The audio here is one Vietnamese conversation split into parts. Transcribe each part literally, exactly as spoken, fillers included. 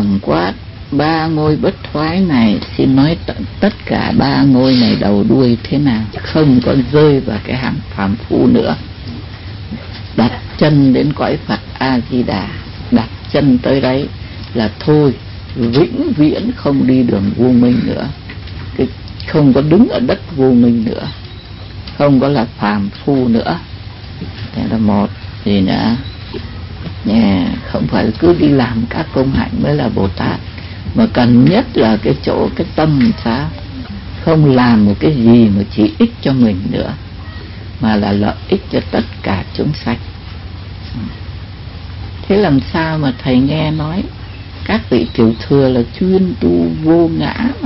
tổng quát ba ngôi bất thoái này, xin nói t- tất cả ba ngôi này đầu đuôi thế nào, không có rơi vào cái hạng phàm phu nữa. Đặt chân đến cõi Phật A Di Đà, đặt chân tới đấy là thôi, vĩnh viễn không đi đường vô minh nữa, cái không có đứng ở đất vô minh nữa, không có là phàm phu nữa. Thế là một. Gì nữa? Yeah, không phải cứ đi làm các công hạnh mới là Bồ Tát, mà cần nhất là cái chỗ cái tâm sao không làm một cái gì mà chỉ ích cho mình nữa, mà là lợi ích cho tất cả chúng sanh. Thế làm sao mà thầy nghe nói các vị tiểu thừa là chuyên tu vô ngã mà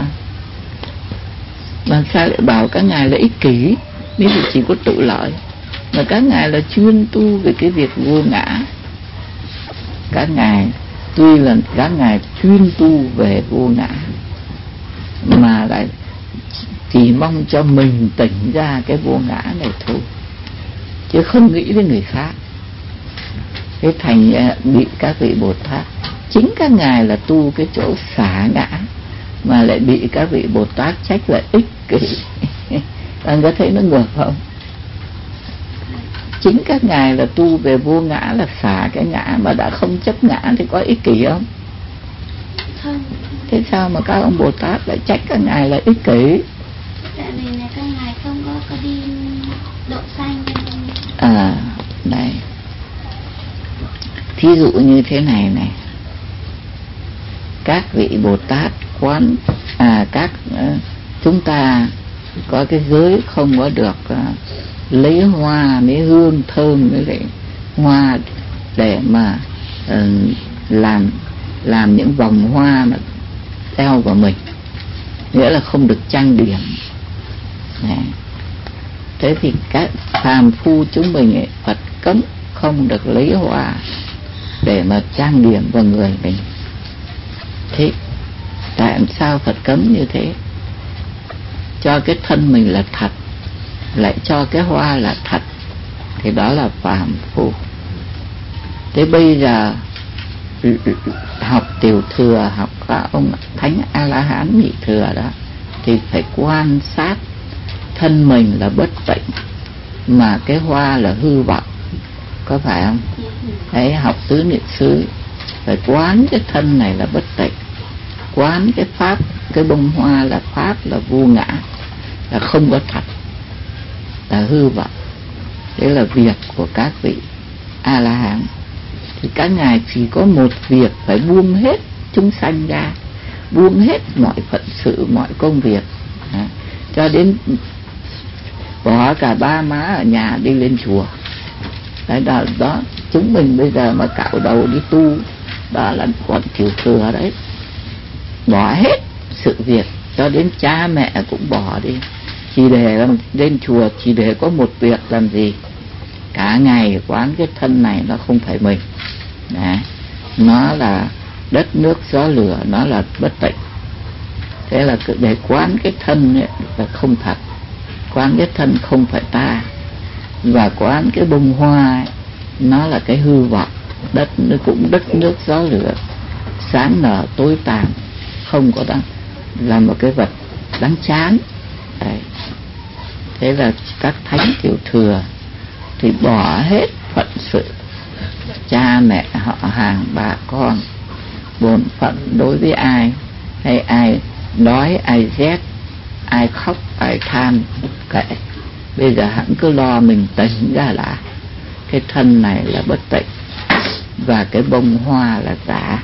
mà sao lại bảo các ngài là ích kỷ, nếu chỉ có tự lợi, mà các ngài là chuyên tu về cái việc vô ngã. Các ngài tuy là các ngài chuyên tu về vô ngã, mà lại chỉ mong cho mình tỉnh ra cái vô ngã này thôi, chứ không nghĩ đến người khác. Thế thành bị các vị Bồ Tát, chính các ngài là tu cái chỗ xả ngã, mà lại bị các vị Bồ Tát trách là ích kỷ. Bạn có thấy nó ngược không? Chính các ngài là tu về vô ngã, là xả cái ngã, mà đã không chấp ngã thì có ích kỷ không? Không. Thế sao mà các ông Bồ Tát lại trách các ngài là ích kỷ? Tại vì là các ngài không có, có đi độ sanh. À, này. Thí dụ như thế này này, các vị Bồ Tát quán à các uh, chúng ta có cái giới không có được uh, lấy hoa lấy hương thơm với lại hoa để mà uh, làm làm những vòng hoa mà đeo vào mình, nghĩa là không được trang điểm. Này. Thế thì các phàm phu chúng mình ấy, Phật cấm không được lấy hoa để mà trang điểm vào người mình. Thế tại sao Phật cấm như thế? Cho cái thân mình là thật, lại cho cái hoa là thật, thì đó là phàm phu. Thế bây giờ học tiểu thừa, học các ông thánh A La Hán nhị thừa đó, thì phải quan sát thân mình là bất tịnh, mà cái hoa là hư vọng, có phải không? Đấy, học tứ niệm xứ phải quán cái thân này là bất tịnh, quán cái pháp, cái bông hoa là pháp, là vô ngã, là không có thật, là hư vọng. Đấy là việc của các vị A La Hán. Thì các ngài chỉ có một việc, phải buông hết chúng sanh ra, buông hết mọi phận sự, mọi công việc, à, cho đến bỏ cả ba má ở nhà đi lên chùa. Đấy, đó, đó chúng mình bây giờ mà cạo đầu đi tu, đó là bọn tiểu thừa đấy. Bỏ hết sự việc, cho đến cha mẹ cũng bỏ đi, chỉ để lên chùa, chỉ để có một việc làm gì? Cả ngày quán cái thân này nó không phải mình. Đấy, nó là đất nước gió lửa, nó là bất tịnh. Thế là để quán cái thân ấy là không thật, quán cái thân không phải ta, và quán cái bông hoa ấy, nó là cái hư vọng, đất nó cũng đất nước gió lửa, sáng nở tối tàn, không có đáng, là một cái vật đáng chán. Đấy. Thế là các thánh tiểu thừa thì bỏ hết phận sự, cha mẹ họ hàng bà con, bổn phận đối với ai, hay ai đói ai rét, ai khóc ai than kệ, bây giờ hẳn cứ lo mình tỉnh ra là cái thân này là bất tịnh, và cái bông hoa là giả.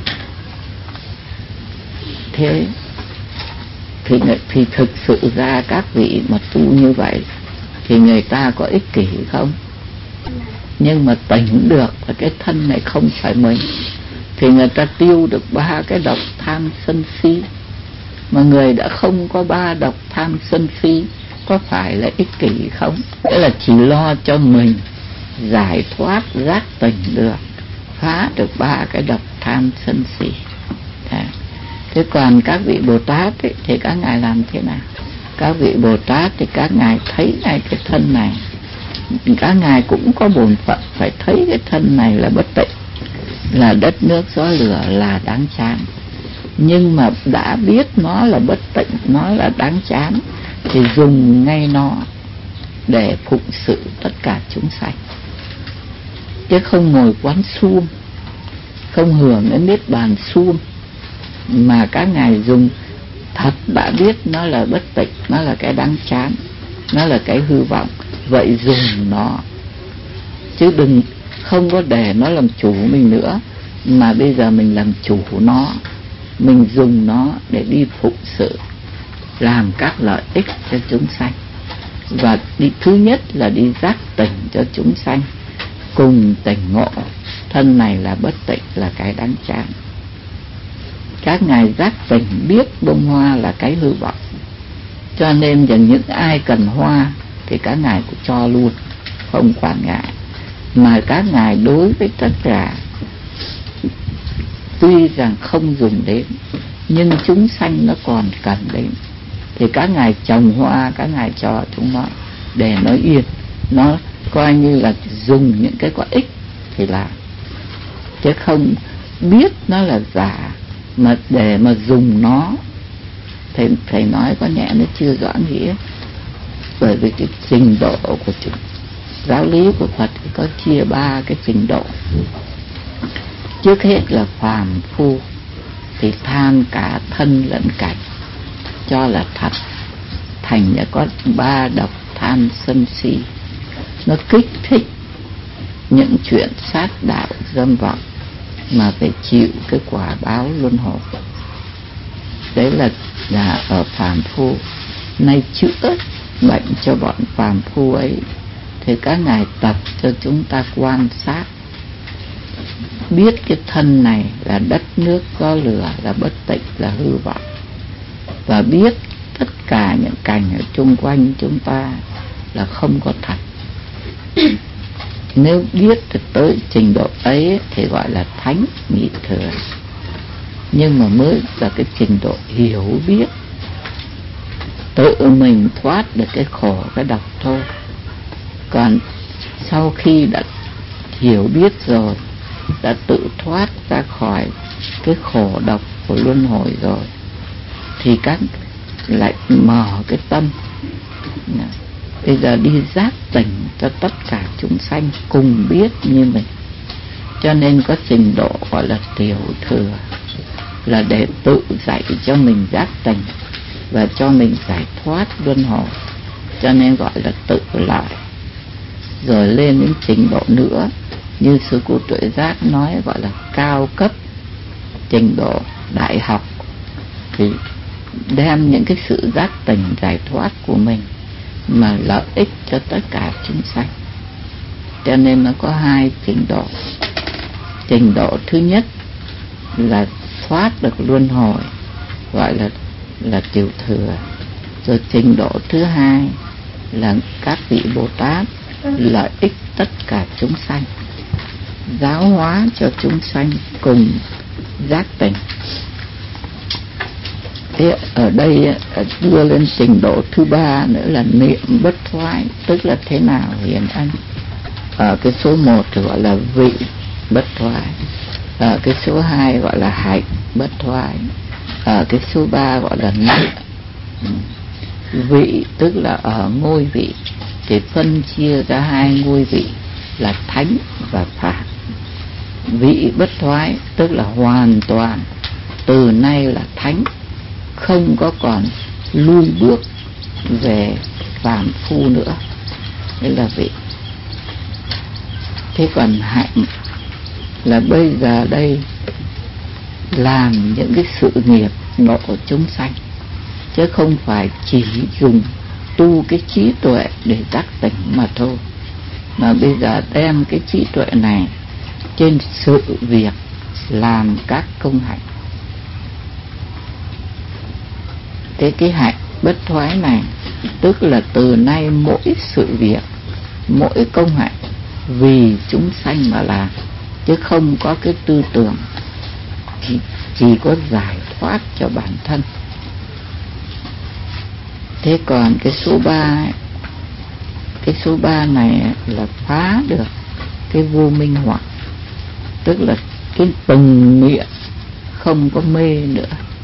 Thế thì, thì thực sự ra các vị mà tu như vậy thì người ta có ích kỷ không? Nhưng mà tỉnh được và cái thân này không phải mình, thì người ta tiêu được ba cái độc tham sân si. Mà người đã không có ba độc tham sân si, có phải là ích kỷ không? Nghĩa là chỉ lo cho mình giải thoát giác tỉnh được, phá được ba cái độc tham sân si. Đấy. Thế còn các vị Bồ Tát ấy, thì các ngài làm thế nào? Các vị Bồ Tát thì các ngài thấy ngay cái thân này, các ngài cũng có bổn phận phải thấy cái thân này là bất tịnh, là đất nước gió lửa, là đáng chán. Nhưng mà đã biết nó là bất tịnh, nó là đáng chán, thì dùng ngay nó để phụng sự tất cả chúng sanh, chứ không ngồi quán suông, không hưởng đến niết bàn suông, mà các ngài dùng thật đã biết nó là bất tịnh, nó là cái đáng chán, nó là cái hư vọng, vậy dùng nó, chứ đừng không có để nó làm chủ mình nữa, mà bây giờ mình làm chủ nó, mình dùng nó để đi phụng sự, làm các lợi ích cho chúng sanh. Và đi, thứ nhất là đi giác tỉnh cho chúng sanh cùng tỉnh ngộ thân này là bất tịnh, là cái đáng chán. Các ngài giác tỉnh biết bông hoa là cái hư vọng, cho nên rằng những ai cần hoa thì các ngài cũng cho luôn, không quản ngại. Mà các ngài đối với tất cả tuy rằng không dùng đến, nhưng chúng sanh nó còn cần đến, thì các ngài trồng hoa, các ngài cho chúng nó để nó yên, nó coi như là dùng những cái có ích thì làm, chứ không biết nó là giả mà để mà dùng nó. Thầy, thầy nói có nhẹ nó chưa rõ nghĩa, bởi vì cái trình độ của chúng, giáo lý của Phật thì có chia ba cái trình độ. Trước hết là phàm phu thì tham cả thân lẫn cảnh, cho là thật, thành đã có ba độc tham sân si, nó kích thích những chuyện sát đạo dâm vọng mà phải chịu cái quả báo luân hồi. Đấy là là ở phàm phu. Nay chữa bệnh cho bọn phàm phu ấy thì các ngài tập cho chúng ta quan sát, biết cái thân này là đất nước có lửa, là bất tịnh, là hư vọng, và biết tất cả những cảnh ở chung quanh chúng ta là không có thật. Nếu biết được tới trình độ ấy thì gọi là thánh nhị thừa, nhưng mà mới là cái trình độ hiểu biết, tự mình thoát được cái khổ cái độc thôi. Còn sau khi đã hiểu biết rồi, đã tự thoát ra khỏi cái khổ độc của luân hồi rồi, thì các lại mở cái tâm, bây giờ đi giác tỉnh cho tất cả chúng sanh cùng biết như mình. Cho nên có trình độ gọi là tiểu thừa, là để tự dạy cho mình giác tỉnh và cho mình giải thoát luân hồi, cho nên gọi là tự lợi. Rồi lên những trình độ nữa, như sư cô Tuệ Giác nói, gọi là cao cấp, trình độ đại học, thì đem những cái sự giác tỉnh giải thoát của mình mà lợi ích cho tất cả chúng sanh. Cho nên nó có hai trình độ. Trình độ thứ nhất là thoát được luân hồi, gọi là là tiểu thừa. Rồi trình độ thứ hai là các vị Bồ Tát lợi ích tất cả chúng sanh, giáo hóa cho chúng sanh cùng giác tỉnh. Thế ở đây đưa lên trình độ thứ ba nữa là niệm bất thoái, tức là thế nào Hiền Anh? Ở cái số một thì gọi là vị bất thoái, ở cái số hai gọi là hạnh bất thoái, ở cái số ba gọi là niệm. Vị tức là ở ngôi vị, thì phân chia ra hai ngôi vị là thánh và phàm. Vị bất thoái tức là hoàn toàn từ nay là thánh, không có còn lui bước về phàm phu nữa, đấy là vị. Thế còn hạnh là bây giờ đây làm những cái sự nghiệp độ chúng sanh, chứ không phải chỉ dùng tu cái trí tuệ để giác tỉnh mà thôi, mà bây giờ đem cái trí tuệ này trên sự việc làm các công hạnh. Thế cái hạnh bất thoái này tức là từ nay mỗi sự việc, mỗi công hạnh vì chúng sanh mà làm, chứ không có cái tư tưởng chỉ, chỉ có giải thoát cho bản thân. Thế còn cái số ba, cái số ba này là phá được cái vô minh hoặc, tức là cái từng niệm không có mê nữa,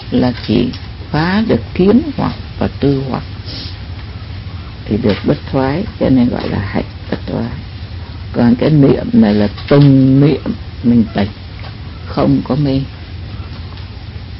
là chỉ phá được kiến hoặc và tư hoặc thì được bất thoái, cho nên gọi là hạnh bất thoái. Còn cái niệm này là từng niệm mình tịch, không có mê.